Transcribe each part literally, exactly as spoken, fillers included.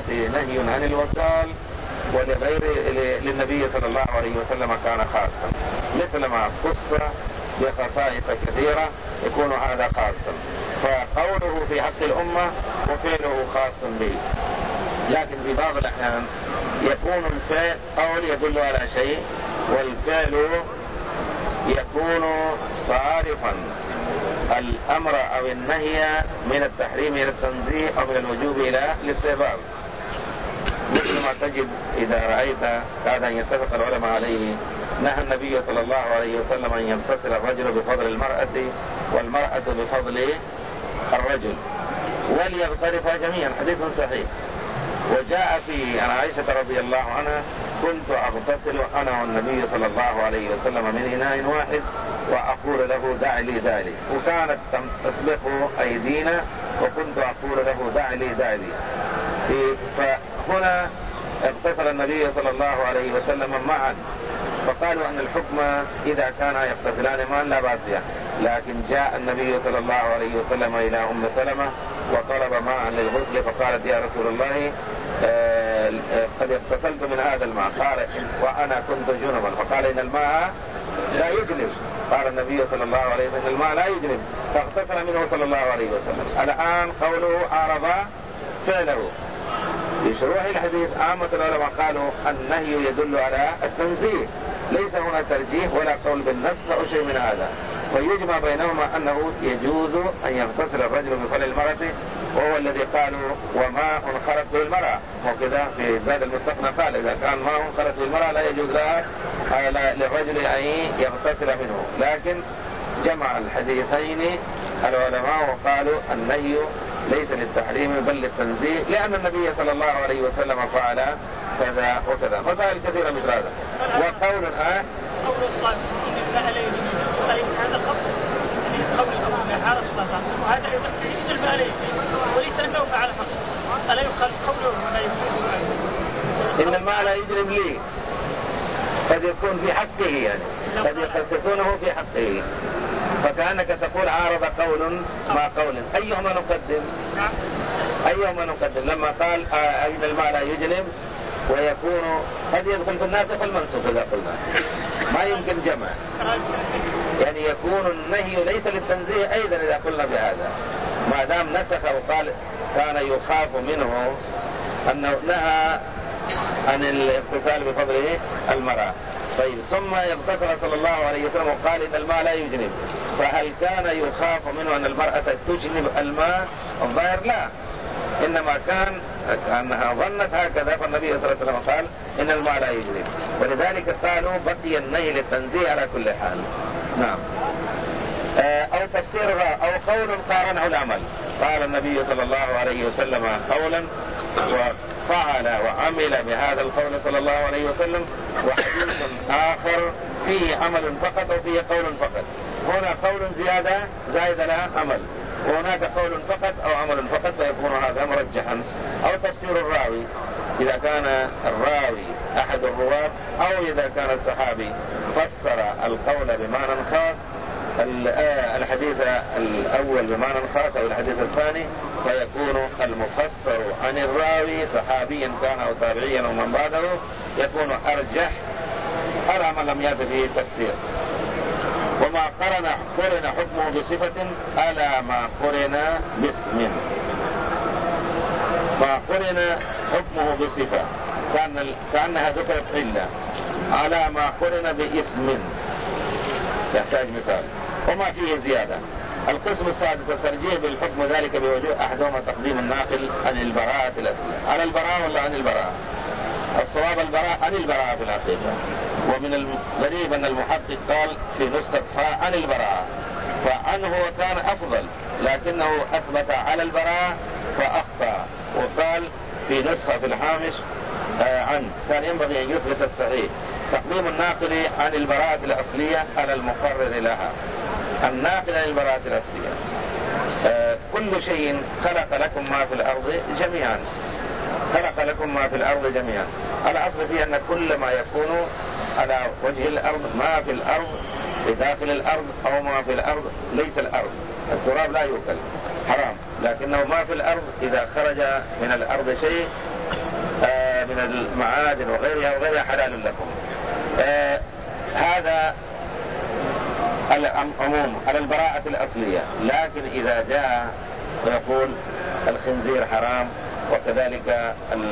نهي عن الوصال، ولغير للنبي صلى الله عليه وسلم كان خاصا، مثل ما خص بخصائص كثيرة يكون هذا خاصا، فقوله في حق الأمة وفعله خاص به. لكن في بعض الأحيان يكون الفعل قول يدل على شيء، والفعل يكون صارفا الأمر أو النهي من التحريم إلى التنزيه أو من الوجوب إلى الاستحباب، مثل ما تجد إذا رأيت هذا يتفق العلماء عليه. نهى النبي صلى الله عليه وسلم أن يغتسل الرجل بفضل المرأة والمرأة بفضل الرجل وليغترفا جميعا، حديث صحيح. وجاء في عن عائشة رضي الله عنها: كنت أغتسل أنا والنبي صلى الله عليه وسلم من إناء واحد وأقول له دع لي دع لي، وكانت تسبق أيدينا وكنت أقول له دع لي دع لي. فهنا اغتسل النبي صلى الله عليه وسلم معا، فقالوا أن الحكم إذا كان يغتسلان معا لا بأس به، لكن جاء النبي صلى الله عليه وسلم إلى أم سلمة وطلب ماء للغسل، فقالت: يا رسول الله آه قد اغتسلت من هذا الماء. قال: وأنا كنت جنبا. فقال: إن الماء لا يجنب. قال النبي صلى الله عليه وسلم: الماء لا يجنب، فاغتسل منه صلى الله عليه وسلم. الآن قوله عارض فعله. في شروح الحديث عامة العلماء قالوا النهي يدل على التنزيه، ليس هنا ترجيح ولا قول بالنسخ أو شيء من هذا، فيجمع بينهما أنه يجوز أن يغتسل الرجل بفضل المرأة، وهو الذي قالوا وماء خرج به المرأة، وكذا في زاد المستقنى قال: إذا كان ماء خرج به المرأة لا يجوز لها للرجل أن يغتسل منه. لكن جمع الحديثين العلماء وقالوا النهي ليس للتحريم بل للتنزيه، لأن النبي صلى الله عليه وسلم فعل كذا وكذا، مسائل كثيرة مثل هذا. وقول آه قول الصلاة أليس هذا القول قول الأمر يا رسول الله، وهذا يدل الماء عليه وليس أنه فعل حقا، ألا يقال قوله ولا يجرب؟ إن الماء لا يجرب لي، قد يكون في حقه، يعني قد يخصصونه في حقه، فكأنك تقول عارض قول مع قول، أيهما نقدم؟ أيهما نقدم؟ لما قال أين الماء لا يجنب، ويكون قد يدخل في الناسخ والمنسوخ إذا قلنا، ما يمكن جمع، يعني يكون النهي ليس للتنزيه أيضا إذا قلنا بهذا، ما دام نسخ وقال كان يخاف منه أنه نهى عن الاغتسال بفضل المرأة. طيب ثم اغتسل صلى الله عليه وسلم وقال إن الماء لا يجنب، فهل كان يخاف منه أن المرأة تجنب الماء؟ الظاهر لا، إنما كان أنها ظنت هكذا، فالنبي صلى الله عليه وسلم قال إن الماء لا يجنب، ولذلك قالوا بقي النهي للتنزيه على كل حال. نعم. أو تفسير أو قول قارنه العمل، قال النبي صلى الله عليه وسلم قولا وفعل وعمل بهذا القول صلى الله عليه وسلم، وحديث آخر فيه عمل فقط وفيه قول فقط. هنا قول زيادة زائد لها عمل، وهناك قول فقط أو عمل فقط، فيكون هذا مرجحا. أو تفسير الراوي، إذا كان الراوي أحد الرواة أو إذا كان الصحابي فسر القول بمعنى خاص، الحديث الأول بمعنى خاص أو الحديث الثاني، فيكون المفسر عن الراوي صحابيا كان أو تابعيا أو من بعده يكون أرجح على ما لم يأت به تفسير. وما قرن قرن حكمه بصفة على ما قرن باسم، ما قرن حكمه بصفة كان كأنها ذكرت علة على ما قرن باسم يحتاج مثال، وما فيه زيادة. القسم السادس الترجيح بالحكم، ذلك بوجوه أحدهما تقديم الناقل عن البراءة الأصلية على البراءة ولا عن البراءة؟ الصواب البراءة عن البراءة في الحقيقة. ومن الغريب أن المحقق قال في نسخة فاء عن البراءة، فعنه كان أفضل لكنه أثبت على البراءة فأخطأ، وقال في نسخة في الحامش آه عن، كان ينبغي أن يثبت الصحيح. تقديم الناقل عن البراءة الأصلية على المقرر لها. الناقل عن البراءة الأصلية آه كل شيء خلق لكم ما في الأرض جميعا، خلق لكم ما في الأرض جميعا. الأصل فيه أن كل ما يكون على وجه الأرض، ما في الأرض بداخل الأرض أو ما في الأرض ليس الأرض، التراب لا يؤكل حرام، لكنه ما في الأرض إذا خرج من الأرض شيء آه من المعادن وغيرها وغيرها حلال لكم. آه هذا العموم على البراءة الأصلية. لكن إذا جاء ويقول الخنزير حرام وكذلك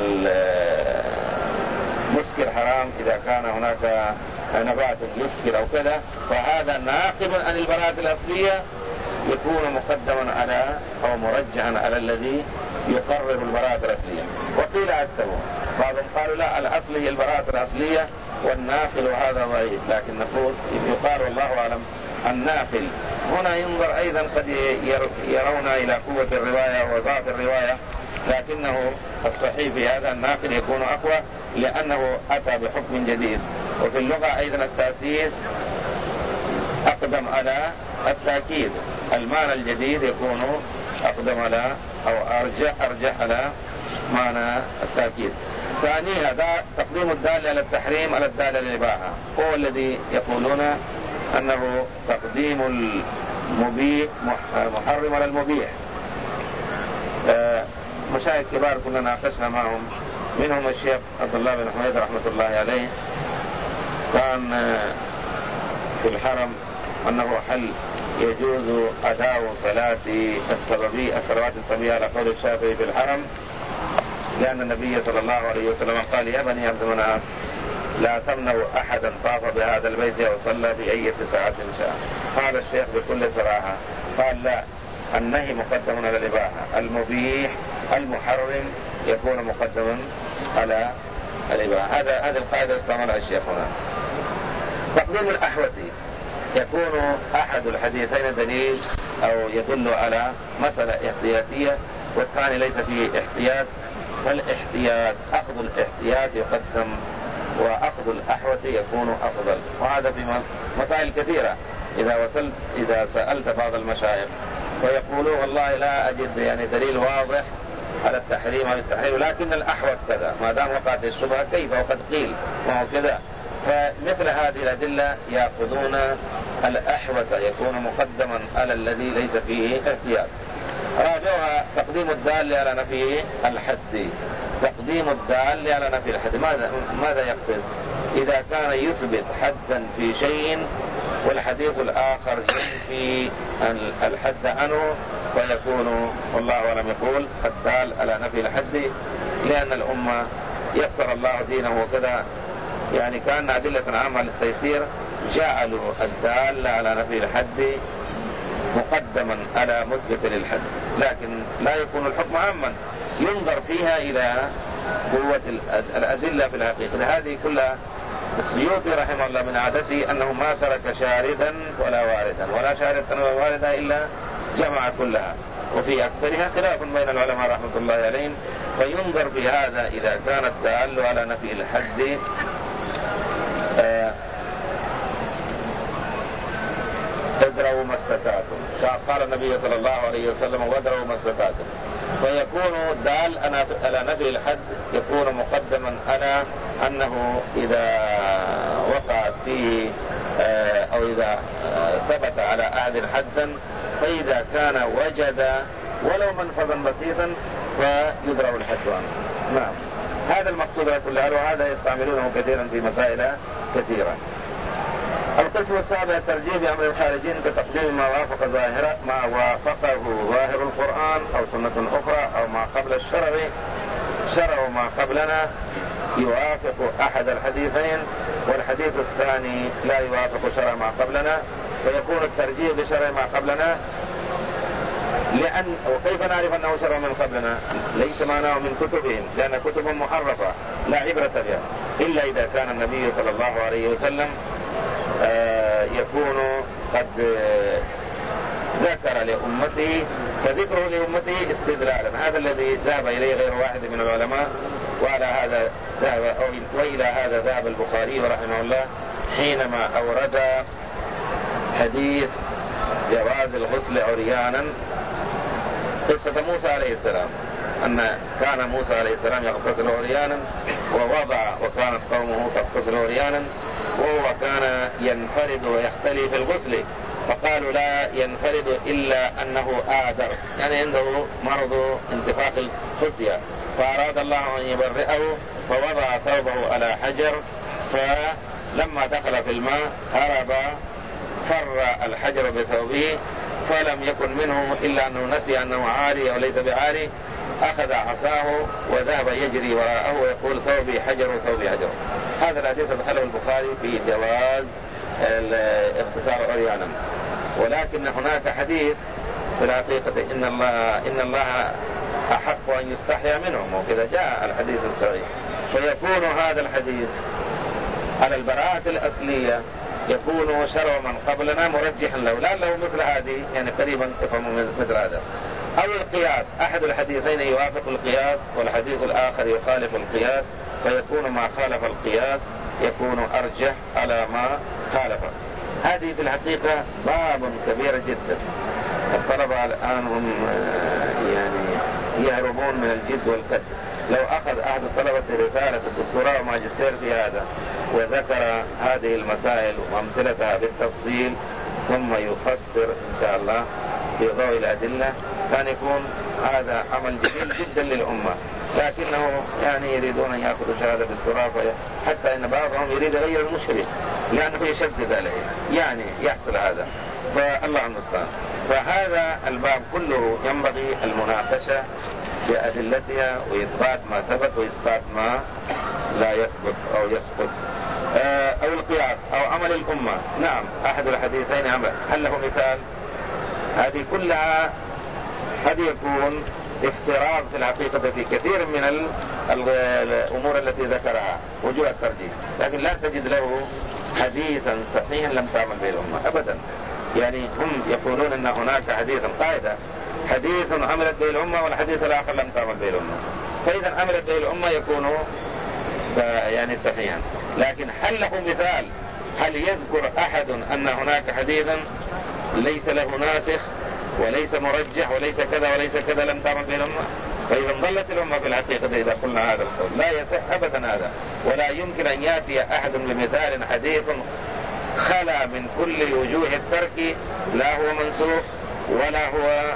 المسكر حرام إذا كان هناك نبات يسكر أو كذا، فهذا ناقض عن البراءة الأصلية، يكون مقدما على أو مرجعا على الذي يقرر البراءة الأصلية. وقيل عكسه، بعضهم قالوا لا، الأصل هي البراءة الأصلية والناقل هذا ضعيف. لكن نقول يقال والله أعلم الناقل هنا ينظر أيضا، قد يرون إلى قوة الرواية وضعف الرواية، لكنه الصحيح في هذا الناقل يكون أقوى لأنه أتى بحكم جديد. وفي اللغة أيضا التأسيس أقدم على التأكيد، المعنى الجديد يكون أقدم على أو أرجح أرجح على معنى التأكيد. ثانيا هذا تقديم الدال على التحريم على الدال على الإباحة، هو الذي يقولون أنه تقديم المبيح محرم على المبيح. مشايخ كبار كنا ناقشنا معهم، منهم الشيخ عبد الله بن حميد رحمة الله عليه، كان في الحرم أنه حل يجوز أداء صلاة السببي الصلوات السببية على قول الشافعي في الحرم، لأن النبي صلى الله عليه وسلم قال يا بني عبد مناف لا تمنعوا أحدا طاف بهذا البيت أو صلى في أي ساعة شاء. قال الشيخ بكل صراحة، قال لا، النهي مقدم على الإباحة، المبيح المحرم يكون مقدما على الإباحة. هذا هذه القاعدة استعملها الشيخ هنا. تقديم الأحوتي يكون أحد الحديثين دليل أو يدل على مسألة احتياطية والثاني ليس فيه احتياط، فالاحتياط أخذ الاحتياط يقدم وأخذ الأحوتي يكون أفضل. وهذا في مسائل كثيرة. إذا وصلت إذا سألت بعض المشايخ ويقولوا والله لا أجد يعني دليل واضح على التحريم على التحريم، لكن الأحوت كذا، ما دام وقعت الشبهة كيف وقد قيل ما هو كذا. فمثل هذه الأدلة يأخذون الأحوت يكون مقدما على الذي ليس فيه احتياط. رابعها تقديم الدال على نفي الحد. تقديم الدال على نفي الحد ماذا ماذا يقصد؟ إذا كان يثبت حدا في شيء والحديث الآخر ينفي الحد عنه، فيكون والله أعلم يقول الدال على نفي الحد، لأن الأمة يسر الله دينه وكذا، يعني كان أدلة عامة للتيسير، جعلوا الدال على نفي الحد مقدما على مثبت للحد، لكن لا يكون الحكم عاما، ينظر فيها إلى قوة الأدلة في الحقيقة. هذه كلها السيوطي رحمه الله من عادته أنه ما ترك شاردا ولا واردا ولا شاردا ولا واردا إلا جمع كلها، وفي أكثرها خلاف بين العلماء رحمة الله عليهم. فينظر في هذا إذا كان الدال على نفي الحد آه ادروا ما استطعتم، قال النبي صلى الله عليه وسلم وادروا ما استطعتم، فيكون الدال على نفي الحد يكون مقدما على أنه إذا وقعت فيه أو إذا ثبت على أحد حدا، فإذا كان وجد ولو منفذا بسيطا فيدرأ الحد عنه. نعم، هذا المقصود كله، وهذا يستعملونه كثيرا في مسائل كثيرة. القسم السابع الترجيح بأمر الخارجين كتقديم ما وافق ظاهرة ما وافقه ظاهر القرآن أو سنة أخرى أو ما قبل الشرع. شرع ما قبلنا يوافق أحد الحديثين والحديث الثاني لا يوافق شرع ما قبلنا، فيكون الترجيح بشرع ما قبلنا. لأن وكيف نعرف أنه شرع من قبلنا؟ ليس معناه من كتبهم، لأن كتبهم محرفة لا عبرة بها، إلا إذا كان النبي صلى الله عليه وسلم آه يكون قد آه ذكر لأمته، فذكره لأمته استدلالا. هذا الذي ذهب إليه غير واحد من العلماء، وعلى هذا ذهب أو وإلى هذا ذهب البخاري رحمه الله حينما أورد حديث جواز الغسل عريانا، قصة موسى عليه السلام، أن كان موسى عليه السلام يغتسل عريانا ووضع وكانت قومه تغتسل عريانا، وهو كان ينفرد ويختلي في الغسل، فقالوا لا ينفرد إلا أنه آذر، يعني عنده مرض انتفاخ الخصية، فأراد الله أن يبرئه فوضع ثوبه على حجر، فلما دخل في الماء هرب فر الحجر بثوبه، فلم يكن منه إلا أنه نسي أنه عاري وليس بعاري، أخذ عصاه وذهب يجري وراءه ويقول ثوبي حجر ثوبي حجر. هذا الحديث أدخله البخاري في جواز اختصار عريانا، ولكن هناك حديث في الحقيقة إن الله إن الله أحق أن يستحيا منهم، وكذا جاء الحديث الصحيح، فيكون هذا الحديث على البراءة الأصلية يكون شرع من قبلنا مرجحا له، لا له مثل هذه يعني قريبا يفهم مثل هذا، أو القياس، أحد الحديثين يوافق القياس والحديث الآخر يخالف القياس، فيكون ما خالف القياس يكون أرجح على ما خالفه. هذه في الحقيقة باب كبير جدا. الطلبة الآن هم يعني يهربون من الجد والقد. لو أخذ أحد الطلبة رسالة الدكتوراه وماجستير في هذا وذكر هذه المسائل وأمثلتها بالتفصيل ثم يفسر إن شاء الله في ضوء الأدلة كان يكون هذا عمل جميل جدا للأمة، لكنه يعني يريدون أن يأخذوا شهادة بالسرعة، حتى إن بعضهم يريد غير المشرك لأنه يشدد عليه، يعني يحصل هذا، فالله المستعان. فهذا الباب كله ينبغي المناقشة بأدلتها وإثبات ما ثبت وإسقاط ما لا يثبت أو يسقط، أو القياس أو عمل الأمة. نعم أحد الحديثين عمل، هل له مثال؟ هذه كلها قد يكون افتراض في الحقيقة في كثير من الأمور التي ذكرها وجوه الترجيح، لكن لا تجد له حديثا صحيحا لم تعمل به الأمة أبدا. يعني هم يقولون أن هناك حديثا قاعدة حديث عملت به الأمة والحديث الآخر لم تعمل به الأمة، فإذا عملت به الأمة يكون يعني صحيحا. لكن هل له مثال؟ هل يذكر أحد أن هناك حديثا ليس له ناسخ وليس مرجح وليس كذا وليس كذا لم تعمل به الأمة؟ فإذا ضلت الأمة في الحقيقة إذا قلنا هذا القول لا يصح أبدا هذا، ولا يمكن أن يأتي أحد بمثال حديث خلا من كل وجوه الترك، لا هو منسوخ ولا هو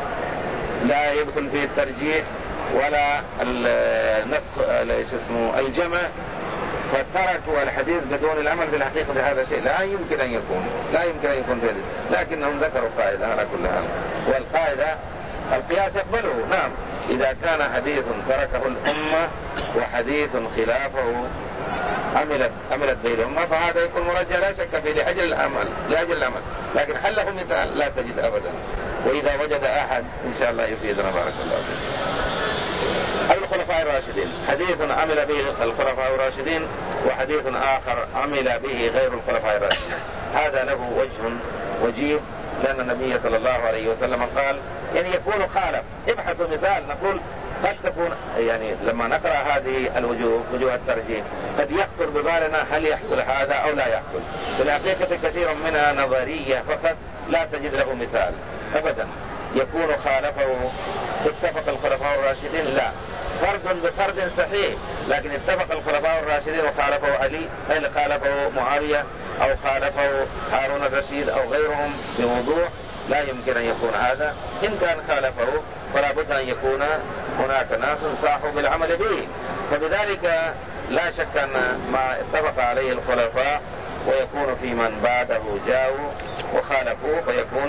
لا يدخل فيه الترجيح ولا النسخ ايش اسمه الجمع، فتركوا الحديث بدون العمل في الحقيقة بهذا شيء لا يمكن أن يكون لا يمكن أن يكون في حديث. لكنهم ذكروا قاعدة على كل حال، والقاعدة القياس يقبله. نعم إذا كان حديث تركه الأمة وحديث خلافه عملت عملت به الأمة فهذا يكون مرجح لا شك فيه لأجل العمل لأجل العمل. لكن هل له مثال؟ لا تجد أبدا. وإذا وجد أحد إن شاء الله يفيدنا بارك الله فيك. الخلفاء الراشدين، حديث عمل به الخلفاء الراشدين وحديث آخر عمل به غير الخلفاء الراشدين. هذا له وجه وجيه، لأن النبي صلى الله عليه وسلم قال يعني يكون خالف. ابحثوا مثال. نقول قد تكون يعني لما نقرأ هذه الوجوه وجوه الترجيح قد يخطر ببالنا هل يحصل هذا أو لا يحصل. في الحقيقة كثير منها نظرية فقط لا تجد له مثال أبدا. يكون خالفه اتفق الخلفاء الراشدين لا، فرد بفرد صحيح، لكن اتفق الخلفاء الراشدين وخالفه علي أو خالفه معاوية أو خالفه هارون الرشيد أو غيرهم بوضوح، لا يمكن أن يكون هذا. إن كان خالفه فلا بد أن يكون هناك ناس صاحوا بالعمل به. فبذلك لا شك أن ما اتفق عليه الخلفاء ويكون في من بعده جاءوا وخالفوا فيكون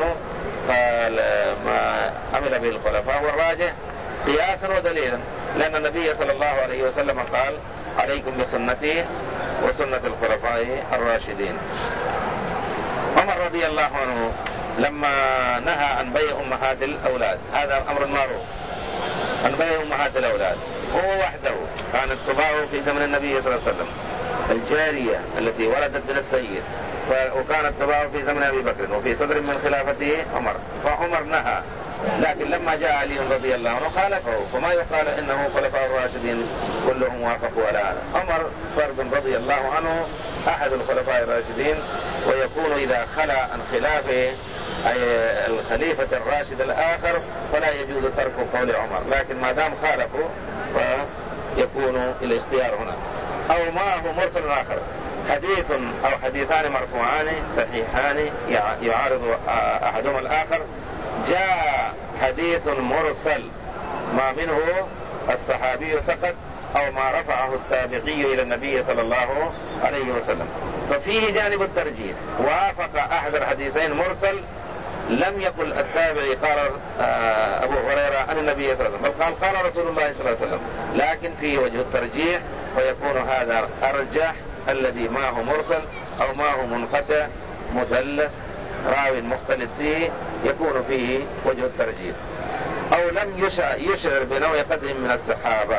ما عمل به الخلفاء والراجح قياسا ودليلا، لأن النبي صلى الله عليه وسلم قال عليكم بسنتي وسنة الخلفاء الراشدين. عمر رضي الله عنه لما نهى عن بيع أمهات الأولاد، هذا أمر معروف، عن بيع أمهات الأولاد، هو وحده كانت تباع في زمن النبي صلى الله عليه وسلم الجارية التي ولدت من السيد، وكانت تباع في زمن أبي بكر وفي صدر من خلافته عمر، فعمر نهى. لكن لما جاء علي رضي الله عنه خالفه، فما يقال إنه خلفاء الراشدين كلهم وافقوا على هذا. عمر فرد رضي الله عنه أحد الخلفاء الراشدين، ويكون إذا خلا عن خلافه أي الخليفة الراشد الآخر فلا يجوز ترك قول عمر، لكن ما دام خالفوا فيكون الاختيار هنا. أو ما هو مرسل آخر، حديث أو حديثان مرفوعان صحيحان يعارض أحدهما الآخر. جاء حديث مرسل ما منه الصحابي سقط أو ما رفعه التابعي إلى النبي صلى الله عليه وسلم، ففيه جانب الترجيح. وافق أحد الحديثين مرسل لم يقل التابعي قال أبو هريرة عن النبي صلى الله عليه وسلم، بل قال قال رسول الله صلى الله عليه وسلم، لكن فيه وجه الترجيح، ويكون هذا أرجح الذي ما هو مرسل أو ما هو منقطع مدلس راوي مختلف فيه، يكون فيه وجه الترجيح. أو لم يشعر بنوع قدر من الصحابة،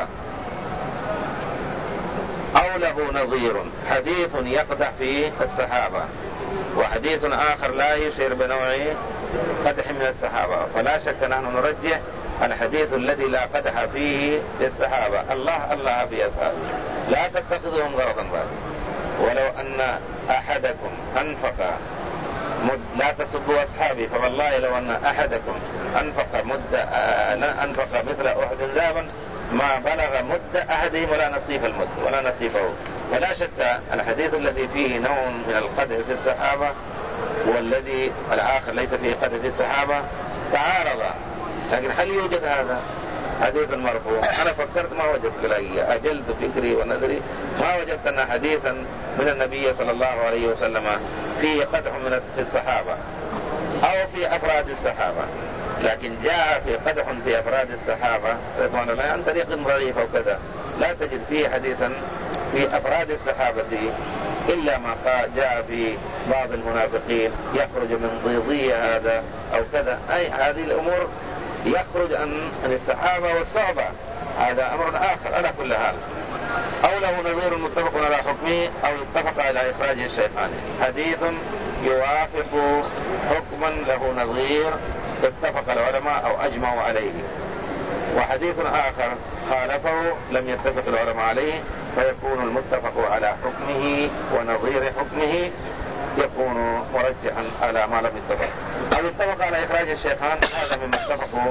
أو له نظير، حديث يقدح فيه الصحابة وحديث آخر لا يشعر بنوع قدح من الصحابة، فلا شك نحن نرجح الحديث الذي لا قدح فيه للصحابة. الله الله في أصحابه لا تتخذهم غرضا بعد. ولو أن أحدكم أنفق مد لا تسبوا أصحابي، فوالله لو أن أحدكم أنفق مد أنفق مثل أحد ذهبا ما بلغ مد أحدهم ولا نصيف المد ولا نصيفه. ولا شك الحديث الذي فيه نوع من القدح في الصحابة والذي الآخر ليس فيه قدح في الصحابة تعارض. لكن هل يوجد هذا حديث مرفوع؟ أنا فكرت ما وجدت لي، أجلت فكري ونظري ما وجدت أن حديثا من النبي صلى الله عليه وسلم فيه قدح من الصحابة أو في أفراد الصحابة. لكن جاء في قدح في أفراد الصحابة رضوان الله عن طريق ضعيف أو كذا، لا تجد فيه حديثا في أفراد الصحابة إلا ما جاء في بعض المنافقين يخرج من ضيضية هذا أو كذا. أي هذه الأمور يخرج عن الصحابة والصحبة، هذا أمر آخر على كل حال. أو له نظير متفق على حكمه أو اتفق على إخراجه الشيخان، حديث يوافق حكما له نظير اتفق العلماء أو أجمعوا عليه، وحديث آخر خالفه لم يتفق العلماء عليه، فيكون المتفق على حكمه ونظير حكمه يكون مرجحا على ما لم يتفق. أو اتفق على إخراج الشيخان، هذا مما اتفقوا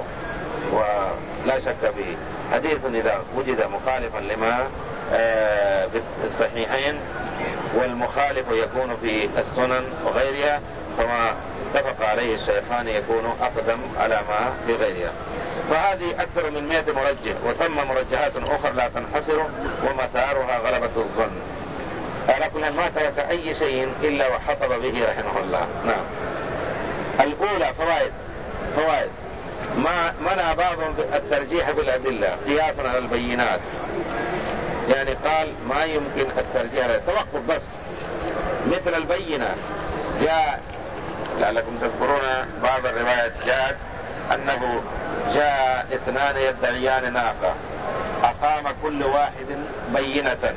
ولا شك فيه. حديث إذا وجد مخالفا لما في الصحيحين والمخالف يكون في السنن وغيرها، فما اتفق عليه الشيخان يكون أقدم على ما في غيرها. فهذه أكثر من مئة مرجح، وثم مرجحات أخرى لا تنحصر ومثارها غلبة الظن. على كل ما ترك أي شيء إلا وحطب به رحمه الله. نعم. الأولى فوائد فوائد ما منع بعضهم الترجيح بالأدلة قياسا على البينات، يعني قال ما يمكن الترجيح على التوقف بس. مثل البينة جاء لعلكم تذكرون بعض الروايات جاءت أنه جاء اثنان يدعيان ناقة، أقام كل واحد بينة،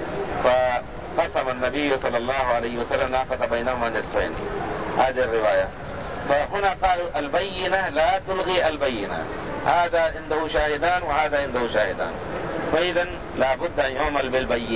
فقسم النبي صلى الله عليه وسلم ناقة بينهما نصفين. هذه الرواية. فهنا قالوا البينة لا تلغي البينة، هذا عنده شاهدان وهذا عنده شاهدان، فإذا لابد أن يعمل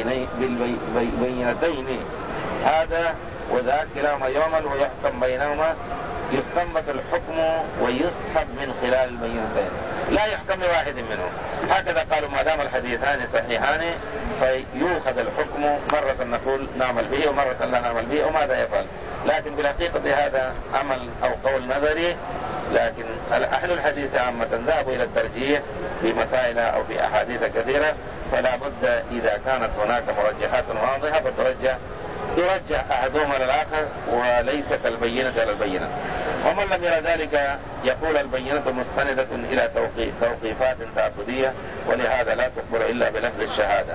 بالبينتين، هذا وذاك كلاهما يعمل ويحكم بينهما، يستنبط الحكم ويسحب من خلال البينتين، لا يحكم لواحد منهم. هكذا قالوا ما دام الحديثان صحيحان فيؤخذ الحكم، مرة نقول نعمل به ومرة لا نعمل به وماذا يفعل. لكن بالحقيقة هذا عمل أو قول نظري، لكن أهل الحديث عامة ذهبوا إلى الترجيح في مسائل أو في أحاديث كثيرة، فلا بد إذا كانت هناك مرجحات واضحة فترجح يرجح أحدهما على الآخر وليست البينة على البينة. ومن لم يرى ذلك يقول البينة مستندة إلى توقيفات تعبدية، ولهذا لا تقبل إلا بلفظ الشهادة.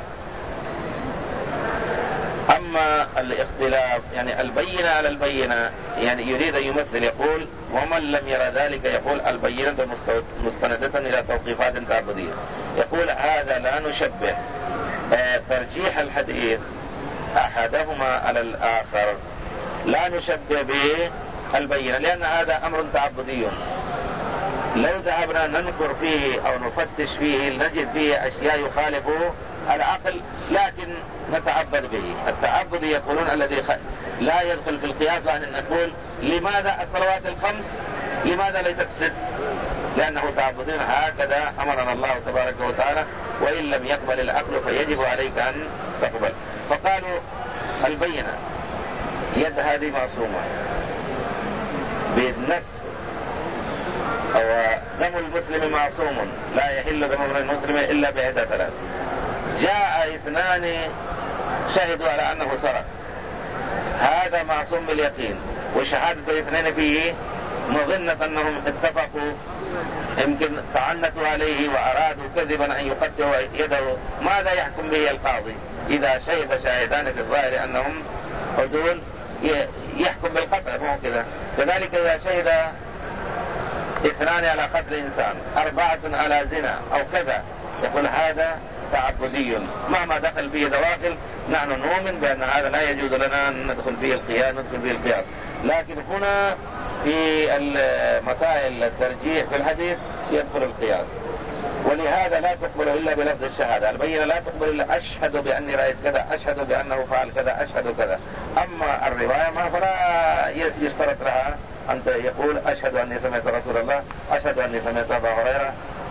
أما الاختلاف يعني البينة على البينة، يعني يريد أن يمثل يقول ومن لم يرى ذلك يقول البينة مستندة إلى توقيفات تعبدية. يقول هذا لا نشبه ترجيح الحديث أحدهما على الآخر، لا نشبه به البينة، لأن هذا أمر تعبدي. لو ذهبنا ننكر فيه أو نفتش فيه نجد فيه أشياء يخالف العقل، لكن نتعبد به. التعبد يقولون الذي خ... لا يدخل في القياس، لأن نقول لماذا الصلوات الخمس لماذا ليست ست؟ لأنه تعبدون، هكذا أمرنا الله تبارك وتعالى، وإن لم يقبل العقل فيجب عليك أن تقبل. فقالوا البينة، يد هذه معصومة بالنص، أو دم المسلم معصوم لا يحل دم امرئ المسلم إلا بإحدى ثلاث. جاء اثنان شهدوا على أنه سرق، هذا معصوم باليقين، وشهادة الاثنين فيه مظنة أنهم اتفقوا، يمكن تعنتوا عليه وأرادوا كذبا أن يقطعوا يده. ماذا يحكم به القاضي؟ إذا شهد شاهدان في الظاهر أنهم عدول يحكم بالقطع، مو كذا. كذلك إذا شهد اثنان على قتل إنسان، أربعة على زنا أو كذا، يقول هذا تعبدي مهما دخل فيه دواخل، نحن نؤمن بأن هذا لا يجوز لنا أن ندخل فيه القياس ندخل فيه القياس. لكن هنا في مسائل الترجيح في الحديث يدخل القياس، ولهذا لا تقبل إلا بلفظ الشهادة. البينة لا تقبل إلا أشهد بأني رأيت كذا، أشهد بأنه فعل كذا، أشهد كذا. أما الرواية ما فلا يشترط لها أن يقول أشهد أني سمعت رسول الله، أشهد أني سمعت أبا هريرة،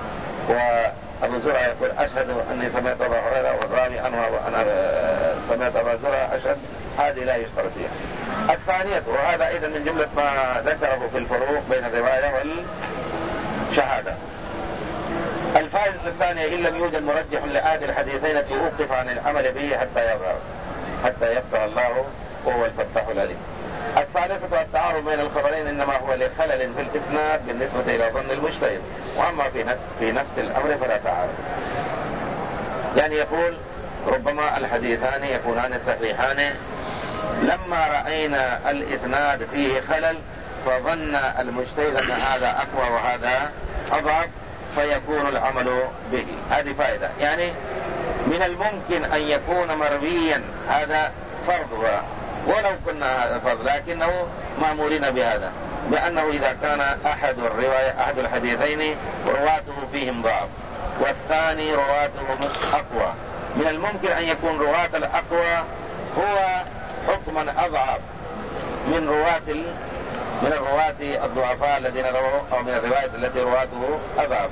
وأبو زرع يقول أشهد أني سمعت أبا هريرة، والراوي أنا وأنا سمعت أبا زرع أشهد. هذه لا يشترط فيها. الثانية، وهذا أيضا من جملة ما ذكره في الفروق بين الرواية والشهادة. الفائدة الثانية، إن لم يوجد مرجح لأحد الحديثين توقف عن العمل به حتى يظهر حتى يفتح الله وهو الفتاح العليم. الثالثة، التعارض بين الخبرين إنما هو لخلل في الإسناد بالنسبة إلى ظن المجتهد، وأما في نفس في نفس الأمر فلا تعارض. يعني يقول ربما الحديثان يكونان صحيحان، لما رأينا الإسناد فيه خلل فظن المجتهد أن هذا أقوى وهذا أضعف فيكون العمل به. هذه فائدة. يعني من الممكن أن يكون مرويا هذا فرض، ولو كنا هذا فرض لكنه مأمورين بهذا، بأنه إذا كان أحد الرواية أحد الحديثين رواته فيهم ضعف والثاني رواته أقوى، من الممكن أن يكون رواة الأقوى هو حكما أضعف من رواة من الرواة الضعفاء الذين رووا، أو من الرواية التي رواته أضعف،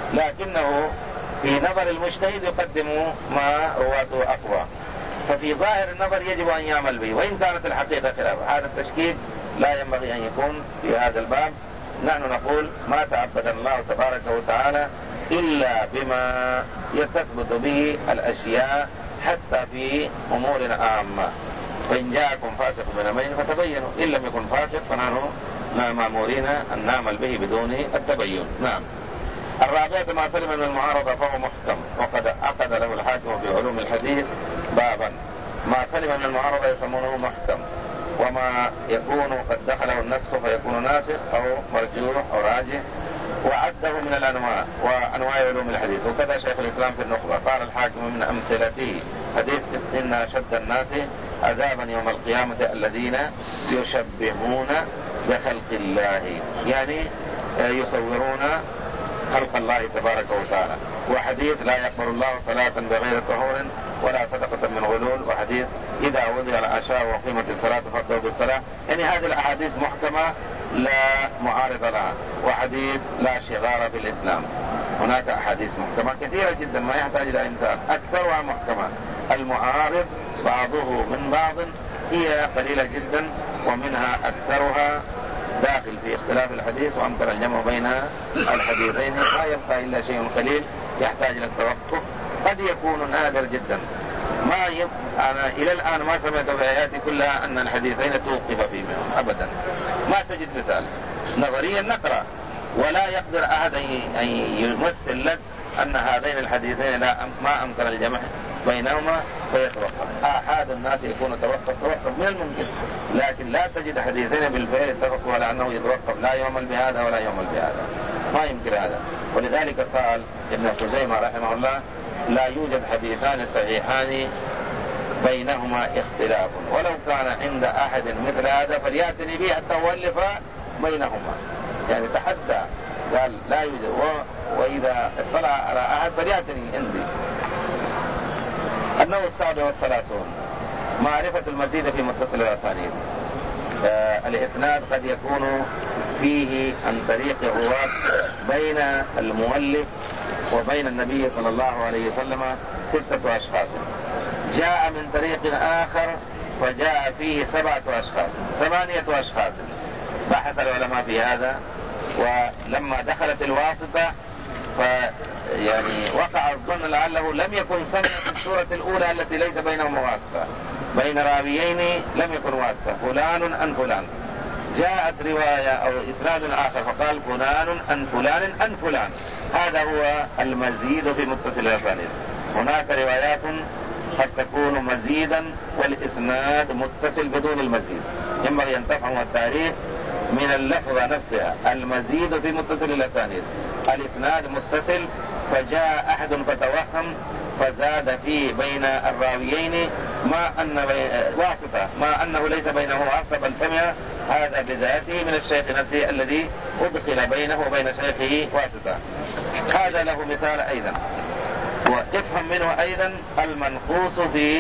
لكنه في نظر المجتهد يقدم ما رواته أقوى. ففي ظاهر النظر يجب أن يعمل به، وإن كانت الحقيقة خلاف. هذا التشكيك لا ينبغي أن يكون في هذا الباب. نحن نقول ما تعبدنا الله تبارك وتعالى إلا بما يتثبت به الأشياء حتى في أمور عامة. فإن جاءكم فاسق بنبأ فتبينوا، إن لم يكن فاسق فنحن مأمورين أن نعمل به بدون التبين. نعم. الرابعة، ما سلم من المعارضة فهو محكم، وقد عقد له الحاكم في علوم الحديث بابا. ما سلم من المعارضة يسمونه محكم، وما يكون قد دخله النسخ فيكون ناسخ أو مرجوح أو راجح، وعده من الأنواع وأنواع علوم الحديث. وكذا شيخ الإسلام في النخبة قال الحاكم من أمثلته حديث إن أشد الناس عذابا يوم القيامة الذين يشبهون بخلق الله، يعني يصورون خلق الله تبارك وتعالى. وحديث لا يقبل الله صلاة بغير طهور ولا صدقة من غلول، وحديث إذا وضع العشاء وقيمة الصلاة فابدأوا بالصلاة. يعني هذه الأحاديث محكمة لا معارض لها، وحديث لا شغار في الإسلام. هناك أحاديث محكمة كثيرة جدا ما يحتاج إلى إمثال، أكثرها محكمة. المعارض بعضه من بعض هي قليلة جدا، ومنها أكثرها داخل في اختلاف الحديث، وأمكن الجمع بين الحديثين لا يبقى إلا شيء قليل يحتاج إلى التوقف. قد يكون نادر جدا. ما يب... أنا إلى الآن ما سمعت في حياتي كلها أن الحديثين توقف فيهم أبدا، ما تجد مثال. نظريا نقرأ، ولا يقدر أحد أن يمثل لك أن هذين الحديثين لا ما أمكن الجمع بينهما فيتوقف. أحد الناس يكون توقف توقف من الممكن، لكن لا تجد حديثين بالفعل اتفقوا على أنه يتوقف، لا يعمل بهذا ولا يعمل بهذا، ما يمكن هذا. ولذلك قال ابن خزيمة رحمه الله لا يوجد حديثان صحيحان بينهما اختلاف، ولو كان عند أحد مثل هذا فليأتني به حتى أولف بينهما. يعني تحدى، قال لا يوجد، وإذا اطلع على أحد فليأتني عندي. النوع السابع والثلاثون، معرفة المزيد في متصل الأسانيد. آه الإسناد قد يكون فيه عن طريق الرواة بين المؤلف وبين النبي صلى الله عليه وسلم ستة أشخاص. جاء من طريق آخر وجاء فيه سبعة أشخاص ثمانية أشخاص. بحث العلماء في هذا، ولما دخلت الواسطة فيعني وقع الظن لعله لم يكن سمع في السورة الأولى التي ليس بينهما واسطة، بين راويين لم يكن واسطة، فلان عن فلان. جاءت رواية أو إسناد آخر فقال فلان عن فلان عن فلان. هذا هو المزيد في متصل الأسانيد. هناك روايات قد تكون مزيدا والإسناد متصل بدون المزيد، ينبغي أن تفهم التعريف من اللفظة نفسها. المزيد في متصل الأسانيد الإسناد متصل، فجاء أحد فتوهم فزاد فيه بين الراويين ما أن واسطة، ما أنه ليس بينه واسطة بل سمع هذا بذاته من الشيخ نفسه الذي أدخل بينه وبين شيخه واسطة. هذا له مثال أيضا، وافهم منه أيضا المنقوص في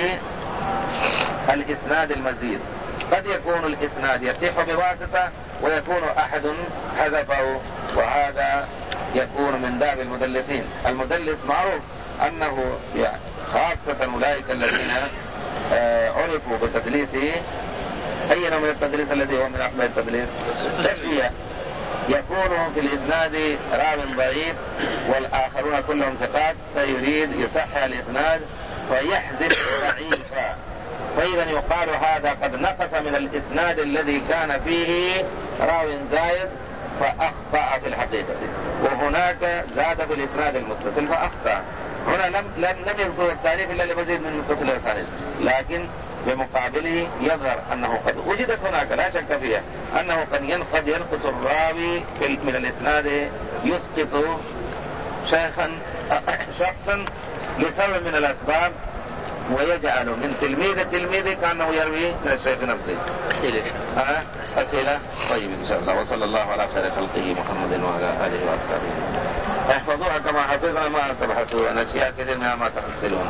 الإسناد المزيد. قد يكون الإسناد يصح بواسطة ويكون أحد حذفه، وهذا يكون من باب المدلسين. المدلس معروف أنه يعني خاصة أولئك الذين عرفوا بالتدليس. أي نوع من التدليس الذي هو من أقبل التدليس؟ تسوية. يكون في الإسناد راو ضعيف والآخرون كلهم ثقات، فيريد يصحح الإسناد فيحذف ضعيفا، فإذا يقال هذا قد نقص من الإسناد الذي كان فيه راو زايد فأخطأ في الحقيقة، وهناك زاد في الإسناد المتصل فأخطأ. هنا لم لم لم يذكر التعريف إلا لمزيد من متصل الأسانيد، لكن بمقابله يظهر أنه قد وجدت هناك لا شك فيها أنه قد قد ينقص الراوي من الإسناد، يسقط شيخا شخصا لسبب من الأسباب ويجعل من تلميذ التلميذ كأنه يروي من الشيخ نفسه. أسئلة أه؟ أسئلة. طيب إن شاء الله. وصلى الله على خير خلقه محمد وعلى آله وأصحابه. احفظوها كما حفظنا ما تبحثون، أشياء كثير منها ما تحصلون.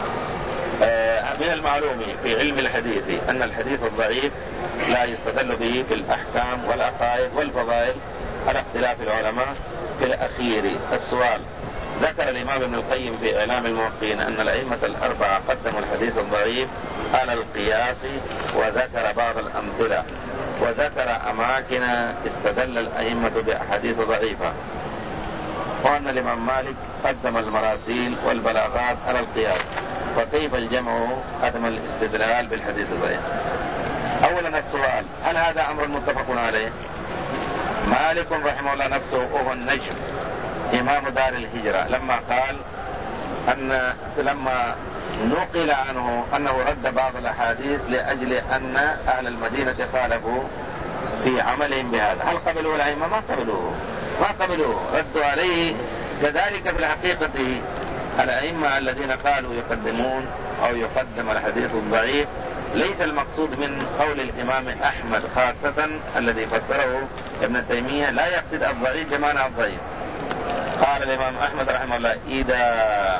آه من المعلوم في علم الحديث أن الحديث الضعيف لا يستدل به في الأحكام والعقائد والفضائل على اختلاف العلماء. في الأخير السؤال، ذكر الإمام ابن القيم في إعلام الموقعين أن الأئمة الأربعة قدموا الحديث الضعيف على القياس، وذكر بعض الأمثلة، وذكر أماكن استدل الأئمة بأحاديث ضعيفة، وأن الإمام مالك قدم المراسيل والبلاغات على القياس، فكيف الجمع عدم الاستدلال بالحديث الضعيف؟ أولا السؤال، هل هذا أمر متفق عليه؟ مالك رحمه الله نفسه وهو النجم إمام دار الهجرة لما قال أن لما نقل عنه أنه رد بعض الأحاديث لأجل أن أهل المدينة خالفوا في عملهم بهذا، هل قبلوا الأئمة؟ ما قبلوه ما قبلوه ردوا عليه. كذلك في الحقيقة الأئمة الذين قالوا يقدمون أو يقدم الحديث الضعيف ليس المقصود من قول الإمام أحمد خاصة الذي فسره ابن تيمية، لا يقصد الضعيف بمعنى الضعيف. قال الإمام أحمد رحمه الله إذا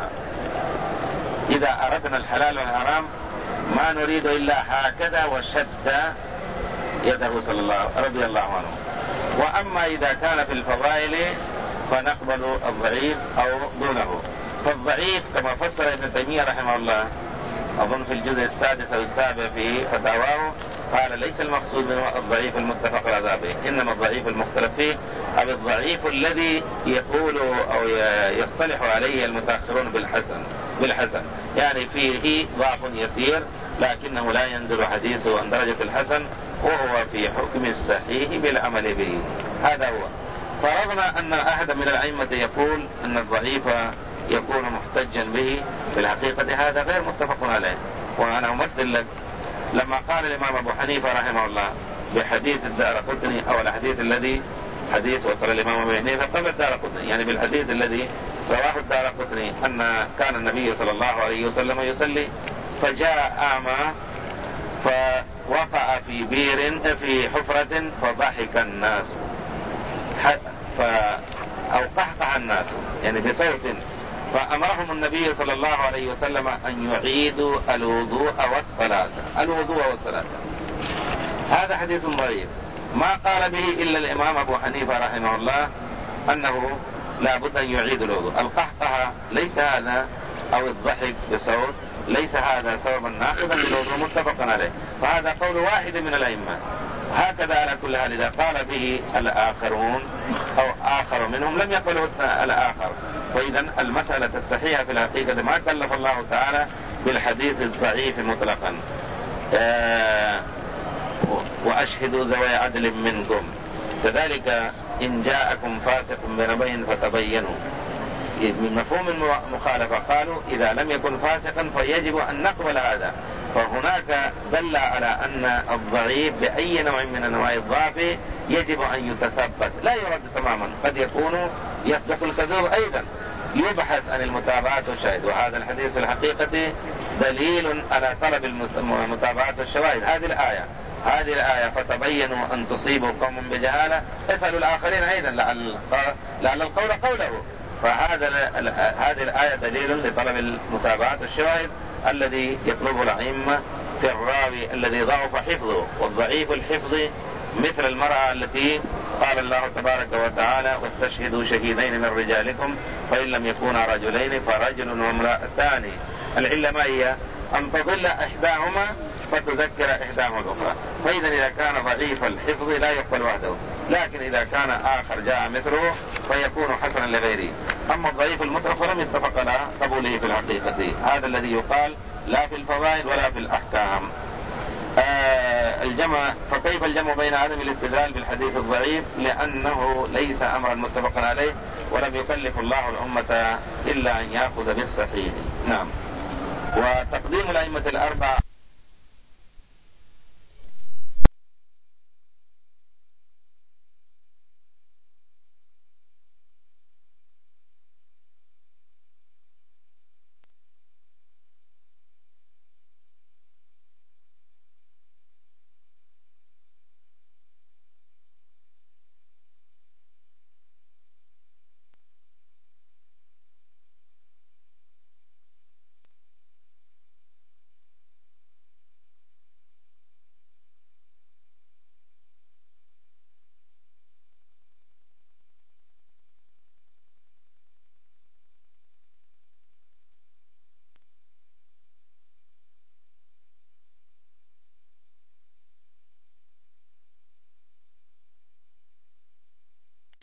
إذا أردنا الحلال والحرام ما نريد إلا هكذا، وشد يده صلى الله رضي الله عنه. وأما إذا كان في الفضائل فنقبل الضعيف أو دونه. فالضعيف كما فسر ابن تيمية رحمه الله أظن في الجزء السادس أو السابع في فتاواه، قال ليس المقصود منه الضعيف المتفق على ذلك، إنما الضعيف المختلف فيه أو الضعيف الذي يقول أو يصطلح عليه المتأخرون بالحسن بالحسن يعني فيه ضعف يسير لكنه لا ينزل حديثه عن درجة الحسن، وهو في حكم الصحيح بالعمل به. هذا هو. فرضنا أن أحد من الأئمة يقول أن الضعيف يكون محتجا به، في الحقيقة هذا غير متفق عليه. وأنا أمثل لك لما قال الإمام أبو حنيفة رحمه الله بحديث الدارقطني أو الحديث الذي حديث وصل الإمام أبو حنيفة قبل الدارقطني، يعني بالحديث الذي رواه الدارقطني أن كان النبي صلى الله عليه وسلم يصلي فجاء أعمى فوقع في بير في حفرة فضحك الناس ف أو قهقه الناس يعني بصوت، فأمرهم النبي صلى الله عليه وسلم أن يعيدوا الوضوء والصلاة الوضوء والصلاة. هذا حديث ضعيف ما قال به إلا الإمام أبو حنيفة رحمه الله أنه لا بد أن يعيد الوضوء. القهقه ليس هذا أو الضحك بصوت ليس هذا سببا ناقضا للوضوء متفق عليه. فهذا قول واحد من الأئمة. هكذا على كل حال إذا قال به الآخرون أو آخر منهم لم يقله الآخر. وإذا المسألة الصحيحة في الحقيقة ما كلف الله تعالى بالحديث الضعيف مطلقا. آه وأشهدوا ذوي عدل منكم. كذلك إن جاءكم فاسق بنبأ فتبينوا. من مفهوم المخالفة قالوا إذا لم يكن فاسقا فيجب أن نقبل هذا. فهناك دل على أن الضعيف بأي نوع من أنواع الضعف يجب أن يتثبت لا يرد تماما. قد يكون يصدق الكذوب أيضا، يبحث عن المتابعات والشاهد. وهذا الحديث الحقيقة دليل على طلب المتابعات والشواهد. هذه الآية هذه الآية فتبينوا أن تصيبوا قوم بجهالة اسألوا الآخرين أيضا لعل, لعل القول قوله. فهذا هذه الآية دليل لطلب المتابعات والشواهد الذي يطلبه الأئمة في الراوي الذي ضعف حفظه. والضعيف الحفظ مثل المرأة التي قال الله تبارك وتعالى واستشهدوا شهيدين من رجالكم فإن لم يكونا رجلين فرجل وامرأتان. العلة ما هي؟ أن تضل إحداهما فتذكر إحداهما الأخرى. فإذا إذا كان ضعيف الحفظ لا يقبل وحده، لكن إذا كان آخر جاء مثله فيكون حسنا لغيره. أما الضعيف المطلق فلم يتفق على قبوله في الحقيقة. هذا الذي يقال لا في الفضائل ولا في الأحكام. آه الجمع. فكيف الجمع بين عدم الاستدلال بالحديث الضعيف؟ لأنه ليس أمرا متفقا عليه ولم يكلف الله الأمة إلا أن يأخذ بالصحيح. نعم. وتقديم الأئمة الأربعة